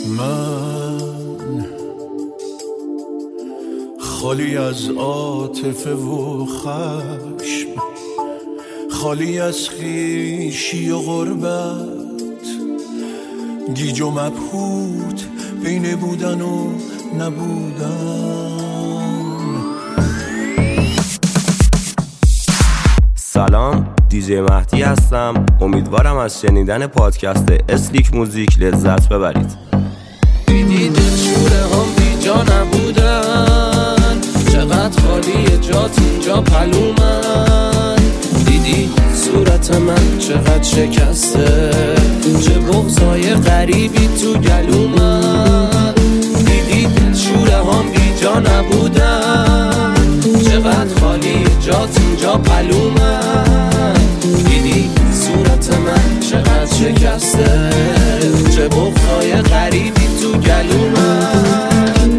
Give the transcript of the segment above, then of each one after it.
من خالی از عاطفه و خشم، خالی از خویشی و غربت، گیج و مبهوت بین بودن و نبودن. سلام، دیجی مهدی هستم. امیدوارم از شنیدن پادکست اسلیک موزیک لذت ببرید. دیدی دلشوره هم بی جا نبودن، چقدر خالی جات اینجا پلومن. دیدی صورت من چقدر شکسته، چه بغضای غریبی تو گلومن. دیدی دلشوره هم بی جا نبودن، چقدر خالی جات اینجا پلومن. دیدی صورت من چقدر شکسته، چه بغضای غریبی تو گلومن.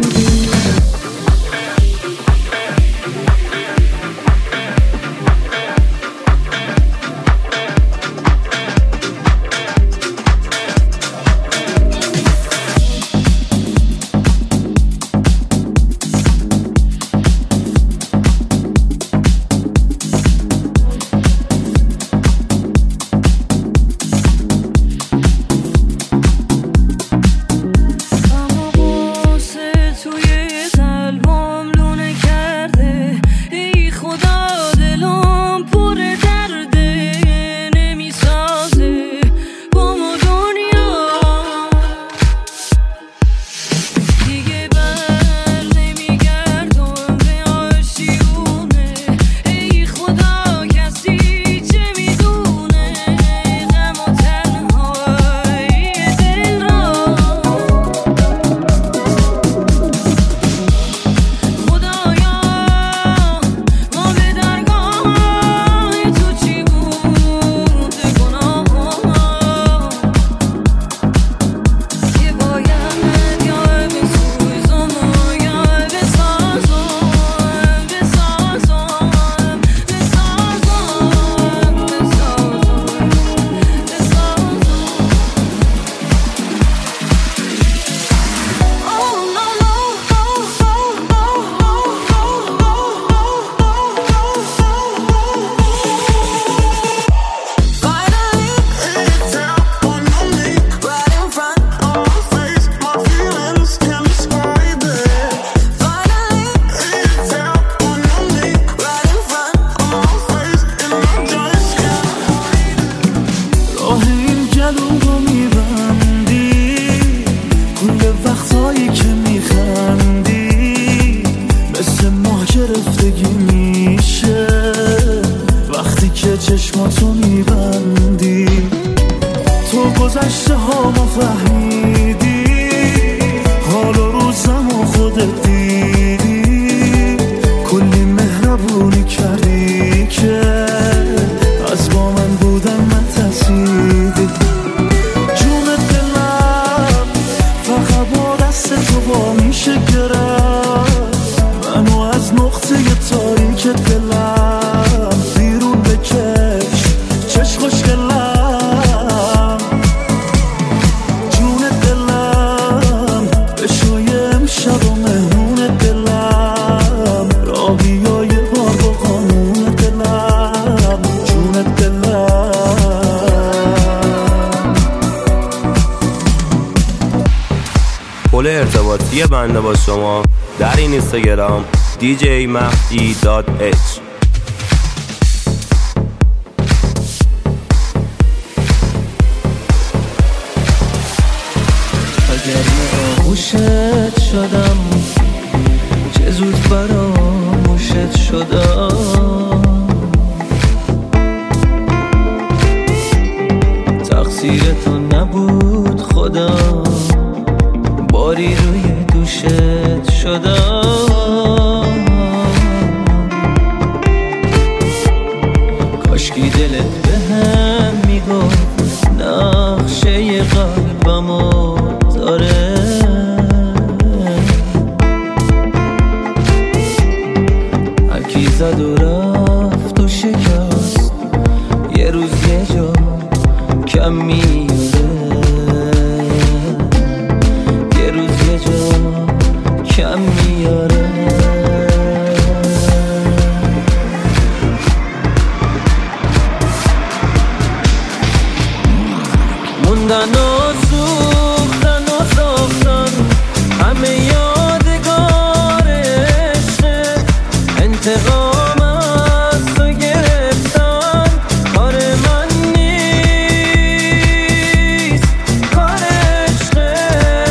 چشماتو میبندی، تو گذشته ها ما فهمیدی، حال و روزم و خودت دیدی، کلی مهربونی کردی که از با من بودن نترسیدی. جون دلم فقط با دست تو با میشه گرفت، منو از نقطه تاریک دلم بیرون بکش، چشم خوشگلم. جون دلم بشوی امشب و مهمون دلم، را بیا یه بار با قانون دلم. جون دلم پل ارتباطی بنده با شما در این اینستاگرام djmahdi.h. اگر آغوشت شدم چه زود فراموشت شدم، تقصیر تو نبود خدا، باری روی دوشت شدم. کاشکی دلت به هم میگفت نقشه قلبمو داره، هرکی زد و رفت و شکست، یه روز یه جا کم میاره. موندن و سوختن و ساختن همه یادگار عشق انتقام از تو گرفتن کار من نیست کار عشقه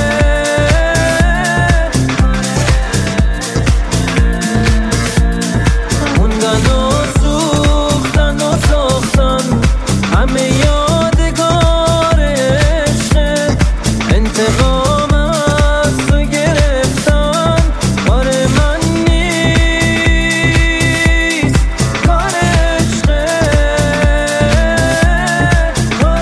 موندن و سوختن و ساختن همه یادگار عشق انتقام از تو گرفتن کار من نیست کار عشقه کار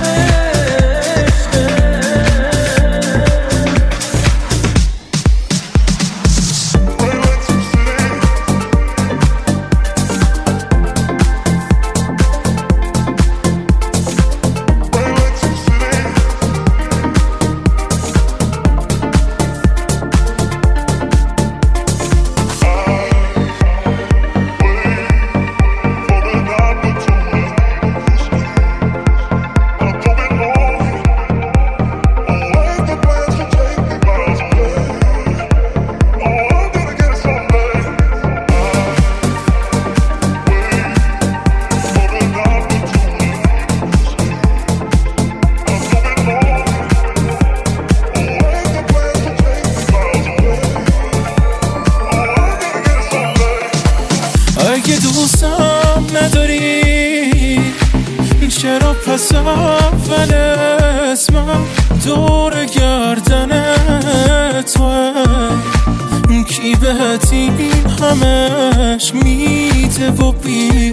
اگه دوستم نداری چرا پس اول اسمم دور گردن توه کی بهت این همش میده و بی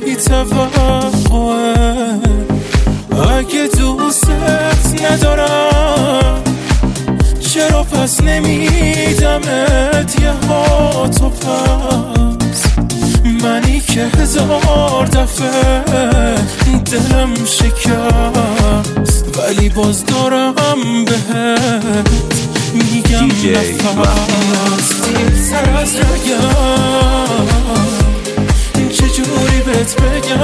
توقعه اگه دوستت ندارم چرا پس نمیدمت یه ها تو پس منی که 1000 دفعه دلم شکست ولی باز دارم بهت میگم نفس دیرتر از رگم چجوری بهت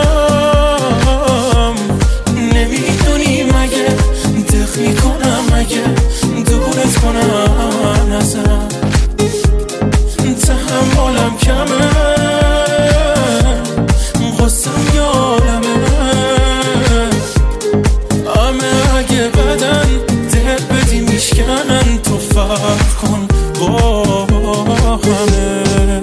بگم نمیدونی مگه دق میکنم مگه دورت کنم ازم تحملم کمه قصم یارمه همه اگه بدن دل بدی میشکنن تو فرق کن با همه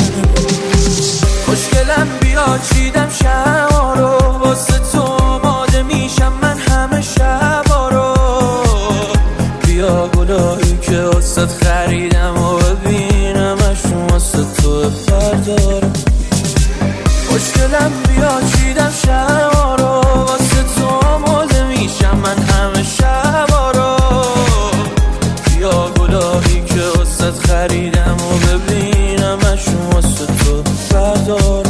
خوشگلم بیا چیدم شما رو واسه تو آماده میشم من همه شبا رو بیا گلایی که واسه خریدم و ببینمش واسه تو بردارم خوشگلم بیا چیدم شما رو واسه تو آماده میشم من همه شبا رو بیا گلایی که واسه خریدم و ببینمش واسه تو بردارم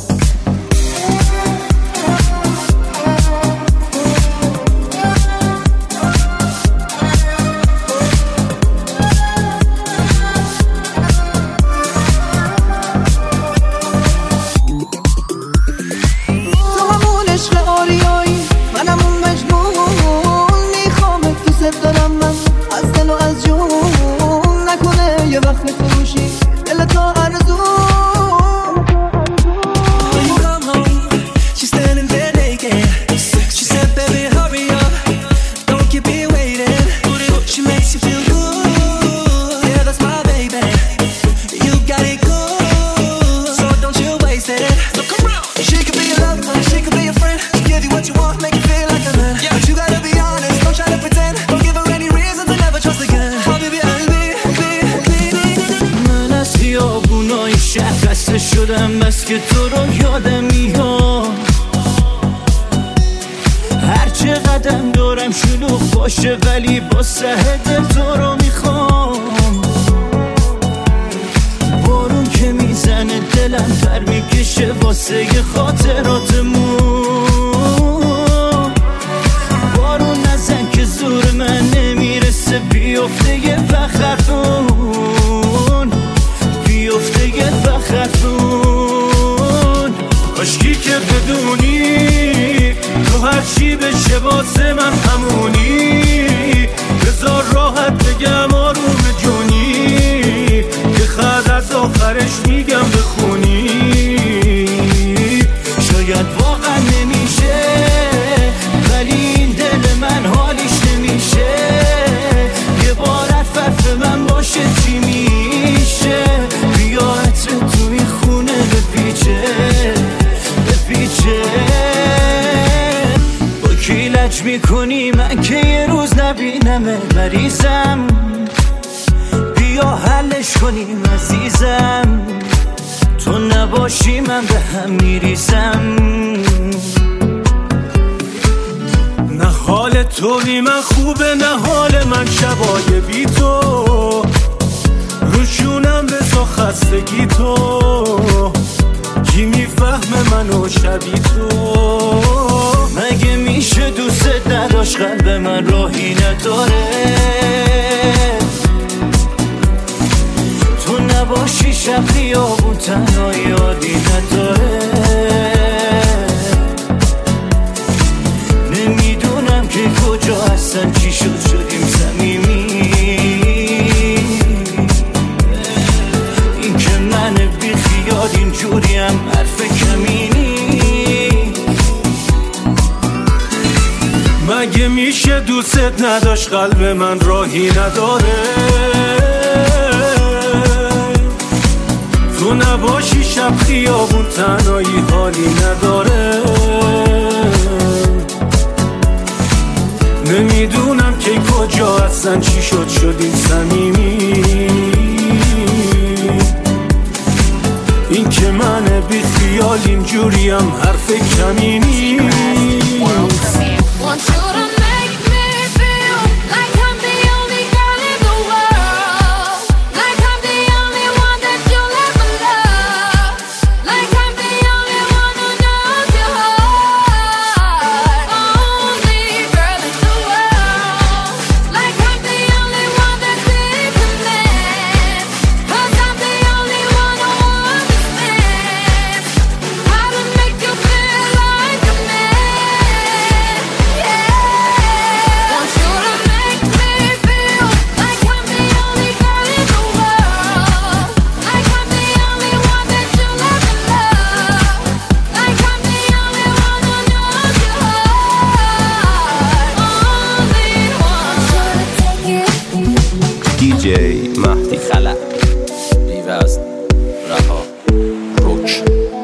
شدم بس که تو رو یادم میاد هر چه قدم دارم شلوغ باشه ولی با سه دل تو رو میخوام بارون که میزنه دلم پر میکشه واسه خاطراتمون بارون نزن که زور من نمیرسه بیفته یه فخرتون بیفته یه فخرتون کاشکی که بدونی تو هرچی بشه واسه من همونی نکنی من که یه روز نبینمه مریضم، بیا حلش کنیم عزیزم، تو نباشی من به هم میریزم. نه حال تو بی من خوبه نه حال من شبای بی تو، روشونم بزا خستگی تو، کی میفهمه منو شبی تو؟ مگه میشه دوست نداشت قلب من راهی نداره، تو نباشی شب خیابون تنهایی عادی نداره. نمیدونم که کجا هستن چی شدیم صمیمی، این که من بی خیال اینجوریم حرف کمینی. مگه میشه دوست نداشت قلب من راهی نداره، تو نباشی شب خیابون تنهایی حالی نداره. نمیدونم که کجا هستن چی شدیم صمیمی، این که من بی خیال اینجوریم حرف کمینی. دیجی مهدی خلع بی‌وزن رها روک.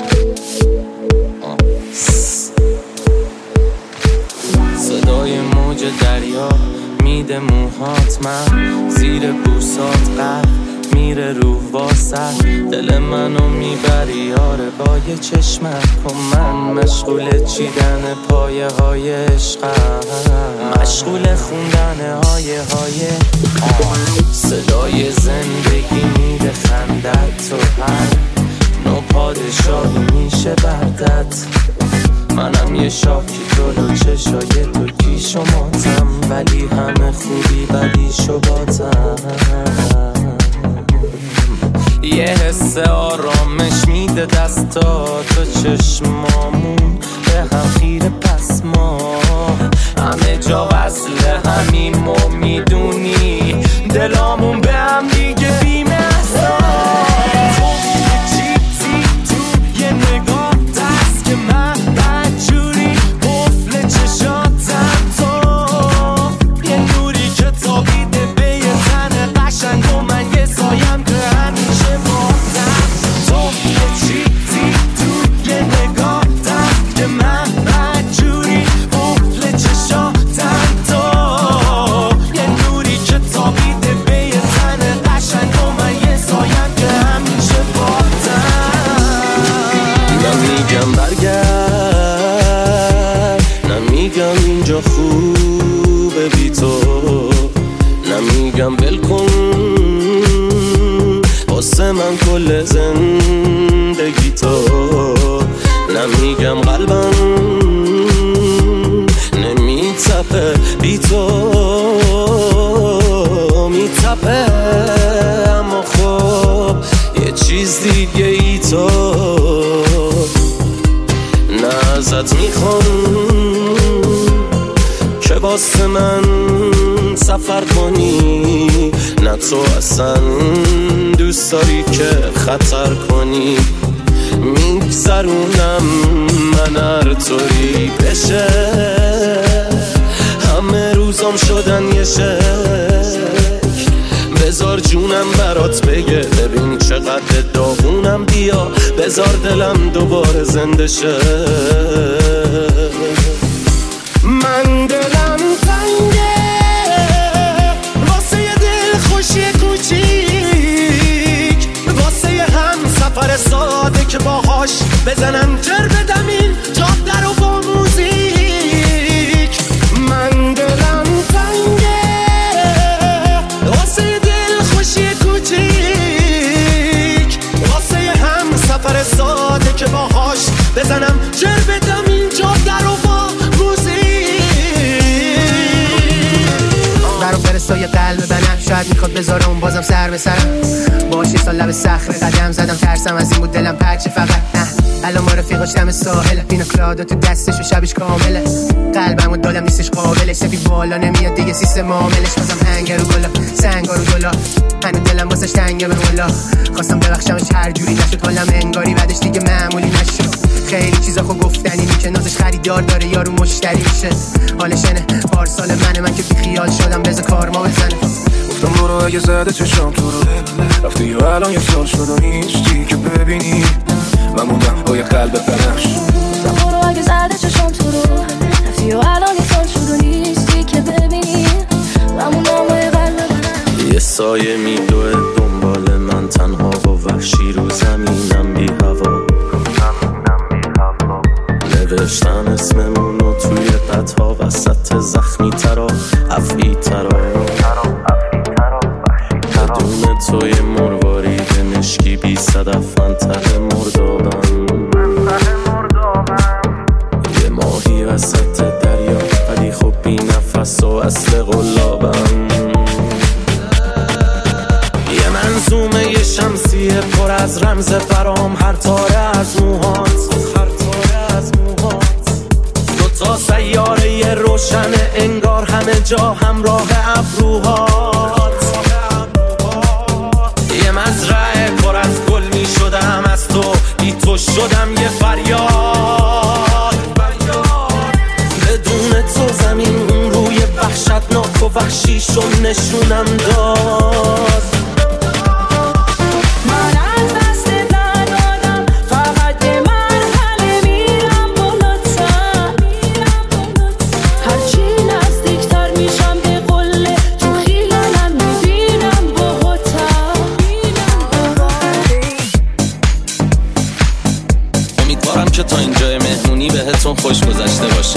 صدای موج دریا میده موهات، من زیر بوسات غرق میره روح واسط، دل منو میبری آره با یه چشمت کن. من مشغول چیدن پایه های عشقم، مشغول خوندن های صدای زندگی میده خندت، تو هر نو پادشاهی میشه بردت. منم یه شاکی جلو چشای تو پیش و ماتم، ولی همه خوبی بدی شباتم. یه حس آرامش میده دستا تو چشمامون به هم خیره، پس ما همه جا وصله همیم و میدونی دلامون به هم دیگه بیم احساس. تو چیزی تو یه نگاه دست که من بدجوری قفل چشاتم، تو یه نوری که تابیده به یه تن قشنگ و من یه سایم که همیشه ماتم. تو یه چیزی تو یه نگاه دست که من بدجوری قفل چشاتم، تو یه نوری که تابیده به یه تن قشنگ و من یه سایم که همیشه ماتم. نمیگم برگرد، نمیگم اینجا خوبه بی تو، نمیگم بلکن واسه من کل زندگی تو، نمیگم قلبم نمیتپه بی تو، میتپه اما خب یه چیز دیگه ای تو. نه ازت میخوام که واسه من سفر کنی، نه تو اصلا دوست داری که خطر کنی. میگذرونم من هر طوری بشه، همه روزام شدن یه شکل. بذار جونم برات بگه ببین چقدر داغونم، بیا بذار دلم دوباره زنده شه. من دلم بزنم جر بدم این جاده رو با موزیک. من دلم تنگه واسه دل خوشی کوچیک، واسه هم سفر ساده که باهاش بزنم جر بدم این جاده رو با برو فرستای قلب بنم، شاید میخواد بذاره اون بازم سر به سرم. باش یه سال لب صخره قدم زدم، ترسم از این بود دلم پرچه فقط. الان ما رفیقاش دم ساحل، پینا کلادا تو دستش و شبش کامله. قلبمو دادم نیستش قابلش، سفی بالا نمیاد دیگه سیستم عاملش. بازم هنگر و گلا سنگار و گلا، هنو دلم واسش تنگه به مولا. خواستم ببخشمش هر جوری نشد، حالم انگاری بعدش دیگه معمولی نشد. خیلی چیزا خو گفتنی که نازش خریدار داره یارو مشتری میشه. حالشنه پارسال من که بی خیال شدم بذار کار ما بزنه. گفتم برو اگه زده چشم تو رو رفتی و الان 1 سال شد و نیستی که ببینی من موندم با یه قلب بنفش. گفتم برو اگه زده چشم تو رو رفتی و الان 1 سال شد و نیستی که ببینی من موندم با یه قلب بنفش. یه سایه میدوه دنبال من تنها و وحشی رو زمینم بی هوا. نوشتم اسممونو توی قطعا وسط زخمی ترا افعی ترا. بدون توی مروارید مشکی بی صدف منطقه مردابم. یه ماهی وسط دریا ولی خب بی نفس و اصل قلابم. یه منظومه یه شمسیه پر از رمز برام، هر تاره از موهات تا سیاره یه روشنه انگار همه جا همراه ابروهات. یه مزرعه پر از گل می شدم از تو، بی تو شدم یه فریاد. بدون تو زمین اون روی وحشتناک و وحشیشو نشونم داد. که تا اینجای مهمونی بهتون خوش گذشته باشه.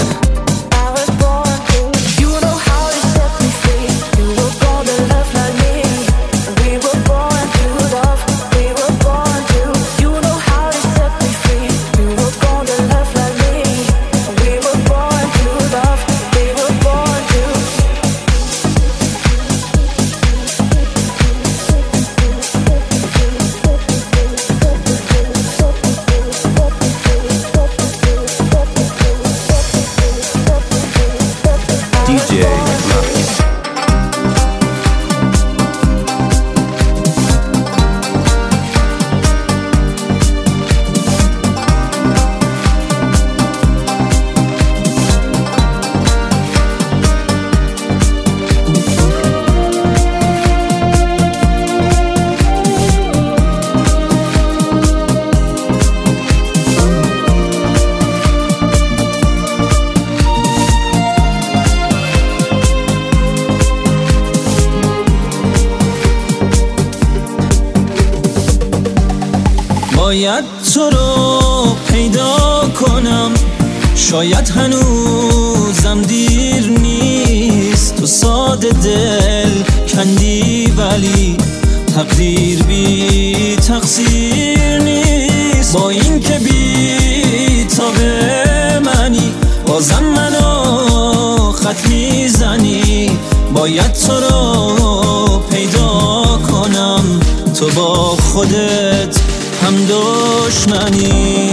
باید تو رو پیدا کنم، شاید هنوزم دیر نیست. تو ساده دل کندی ولی تقدیر بی تقصیر نیست. با این که بی تا به منی بازم منو خط میزنی. باید تو رو پیدا کنم، تو با خودت هم دشمنی.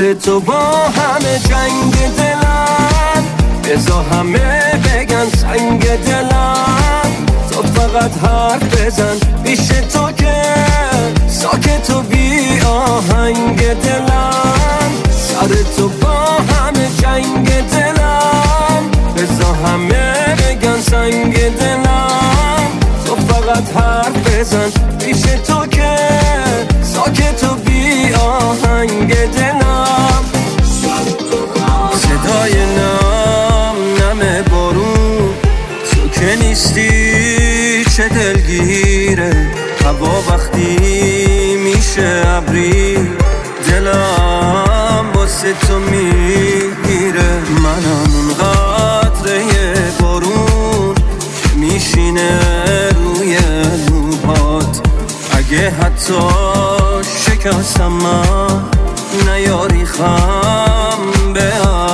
سر تو با همه جنگ دلم، بذار همه بگن سنگ دلم. تو فقط حرف بزن پیش تو که ساکت و بی آهنگ دلم. سر تو با همه جنگ دلم، بذار همه بگن سنگ دلم. تو فقط حرف بزن پیش تو که ساکت و بی آهنگ دلم. صدای نم بارون، تو که نیستی چه دلگیره. هوا وقتی میشه ابری، دلم واسه تو میگیره. منم اون قطره بارون که میشینه روی موهات. اگه حتی شکستم من نیاری خم به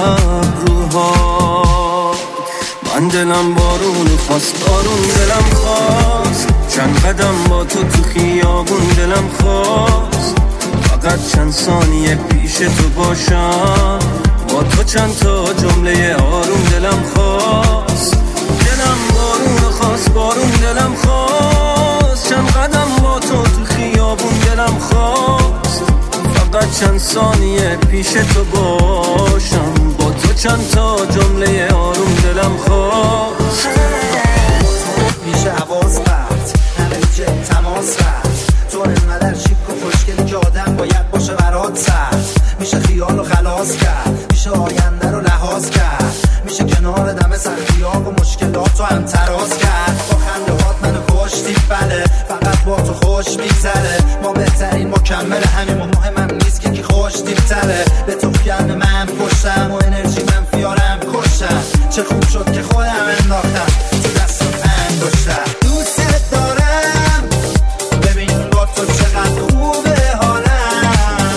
ابروها. من دلم بارون خواست، بارون دلم خواست. چند قدم با تو خیابون دلم خواست. فقط چند ثانیه پیش تو باشم، با تو چند تا جمله آروم دلم خواست. دلم بارون خواست، بارون دلم خواست. چند قدم با تو خیابون دلم خواست. فقط چند ثانیه پیش تو باشم، با تو چند تا جمله آروم دلم خواست. میشه حواس پرت، همه چه تماس رفت. تو انقدر شیک و خوشگلی که آدم باید باشه برات سرد. میشه خیال و خلاص کرد، میشه آینده رو لحاظ کرد. میشه کنار دم سختی‌ها و مشکلات رو هم تراز کرد. با خنده هات منو کشتی بله، فقط با تو خوش میگذره. ما بهترین مکمل همین و مهمم نیست که کی خوش دیپتره. به تو گرم من پشتم و انرژی منفیارم کشتم. چه خوب شد که خودم انداختم تو دست انگشتم. دوست دارم ببین با تو چقدر خوبه حالم.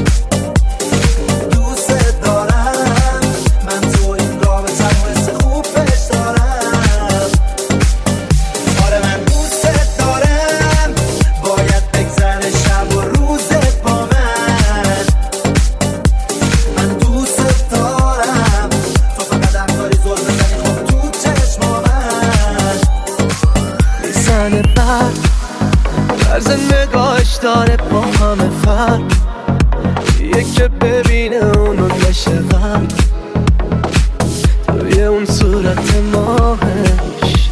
دوست دارم من تو این رابطه مثل خوب پیش دارم. آره من دوست دارم، باید بگذره شب و روزت با من. من دوست دارم، تو فقط داری زل بزنی خب تو چشما من. میزنه طرز نگاهش داره با همه فرق. یکی ببینه اونو نشه غرق توی اون صورت ماهش.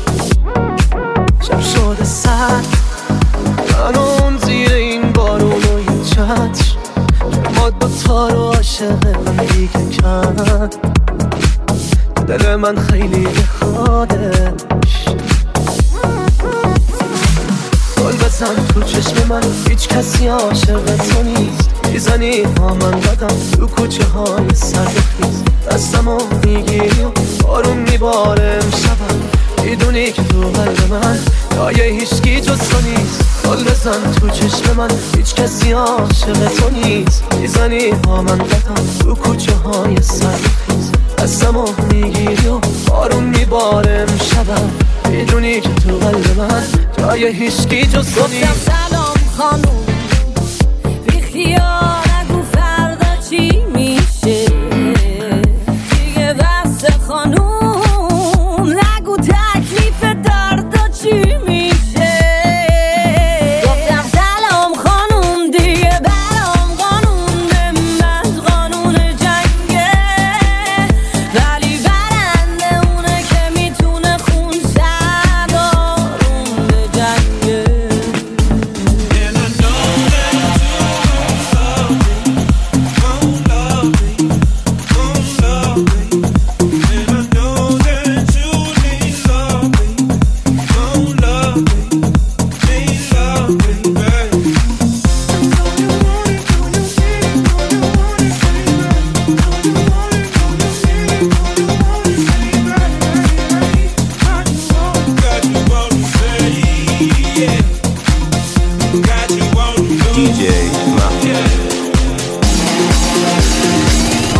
شب شده سر من اون زیر این بارون و یه چتر. ما دوتا رو عاشق هم دیگه کرد. دل من خیلی به خودش. گل بزن تو چشم من، هیچ کسی عاشق تو نیست. میزنی با من قدم تو کوچه های سرخیز. دستمو میگیری و بارون میباره امشبم. میدونی که تو قلب من جای هیچکی جز تو نیست. گل بزن تو چشم من، هیچ کسی عاشق تو نیست. میزنی با من قدم تو کوچه های سرخیز. دستمو میگیری و بارون میباره امشبم. میدونی که تو قلب من جای هیچکی جز تو نیست. سلام خانوم، بی خیال نگو فردا چی میشه. دیگه بس خانوم، نگو تکلیف دردا چی میشه. گفتم سلام خانوم، دیگه برام قانون من قانون جنگه. ولی برنده اونه که میتونه خون شد آروم جنگه.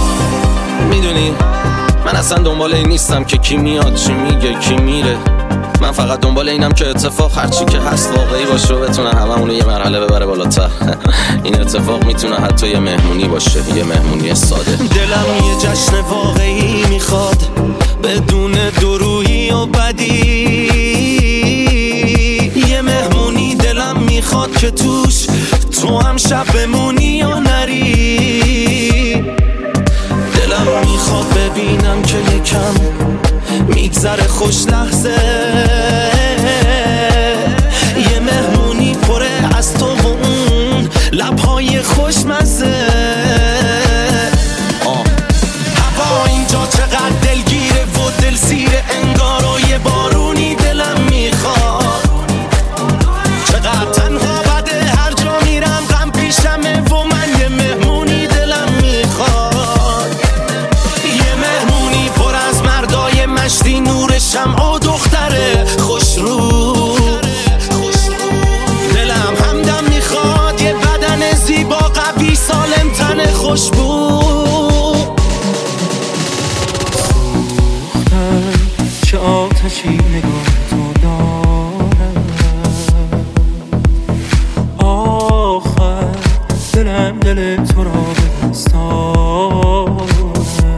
میدونی من اصلا دنبال این نیستم که کی میاد چی میگه کی میره. من فقط دنبال اینم که اتفاق هرچی که هست واقعی باشه و بتونه هممون یه مرحله ببره بالاتر. این اتفاق میتونه حتی یه مهمونی باشه، یه مهمونی ساده. دلم یه جشن واقعی میخواد بدون درویی و بدی، یه مهمونی دلم میخواد که توش تو هم شب بمونی یا نری. دلم میخواد ببینم که یکم میگذره خوش لحظه، یه مهمونی پره از تو و اون لبهای خوشمزه. هوا اینجا چقدر دلگیره و دلسیره، انگار و یه بارونی دلم میخواد. چقدر تنها بده هر جا میرم غم پیشمه و من یه مهمونی دلم میخواد. یه مهمونی پر از مردای مشتی، نور شمع و دختره خوش رو. دلم همدم میخواد یه بدن زیبا قوی سالم تن خوشبو. چه آتشی نگاه تو دارم، آخر دلم دل تو را به دست آورد.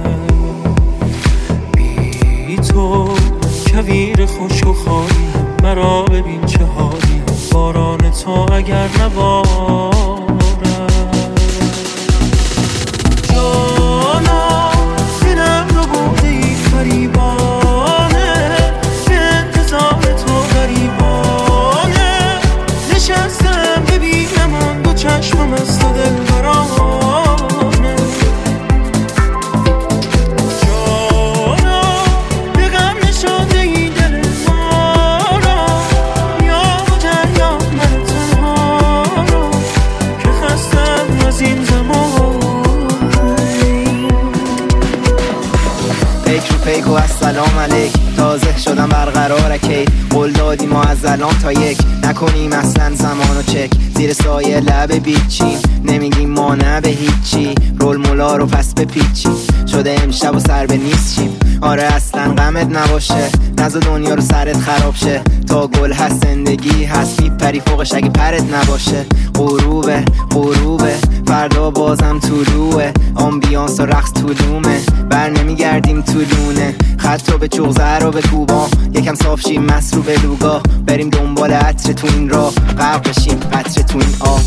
بی تو کویر خشک و خالیم، مرا ببین چه حالیم، باران تو اگر نبارد. جانا دلم رو برده ای فریبانه، به انتظار تو غریبانه. نشستم ببینم آن دو چشمم از تو دلبرانه. جانا به غم نشاده ای دل ما را، یا دریا من تنها را که خستم از این زمان. پیک رو پیک و السلام علیک، تازه شدم برقرار کی. قول دادی ما از الان تا یک نکنیم اصلا زمانو چک. زیر سایه لب بیچیم نمیگیم ما نه به هیچی، رول مولا رو پس به پیچی شده امشب و سر به نیست شیم. آره اصلا غمت نباشه، نزا دنیا رو سرت خراب شه. تا گل هست زندگی هست، میپری فوقش اگه پرت نباشه. غروبه غروبه فردا بازم طلوعه، آمبیانس و رقص طولومه، بر نمیگردیم طولونه. خط رو به چغزه رو به کوبا، یکم صاف شیم مست رو به لوگا. بریم دنبال عطر تو این راه، غرق بشیم قطره تو این آب.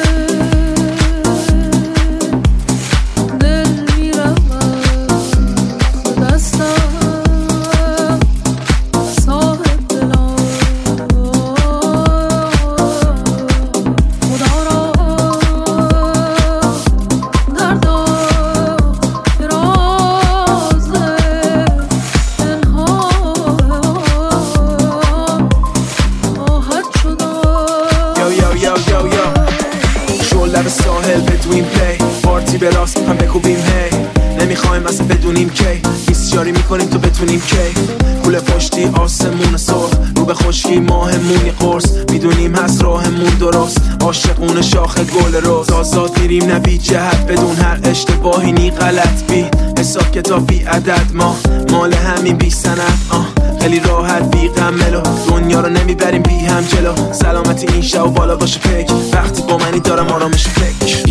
بلاس هم بکوبیم هی، نمیخوایم اصلا بدونیم کی بیسیاری میکنیم تو بتونیم کی. کوله پشتی آسمون سرخ رو به خشکی ماهمونی قرص، میدونیم هست راهمون درست. عاشقون شاخ گل روز آزاد میریم نه بی جهت، بدون هر اشتباهی نی غلط بی حساب کتاب بی عدد. ما مال همین بی سند، خیلی راحت بی غملو دنیا رو نمیبریم بی هم جلو. سلامتی این شب و بالا باشه فکر، وقتی با منی دارم آرامش فکر.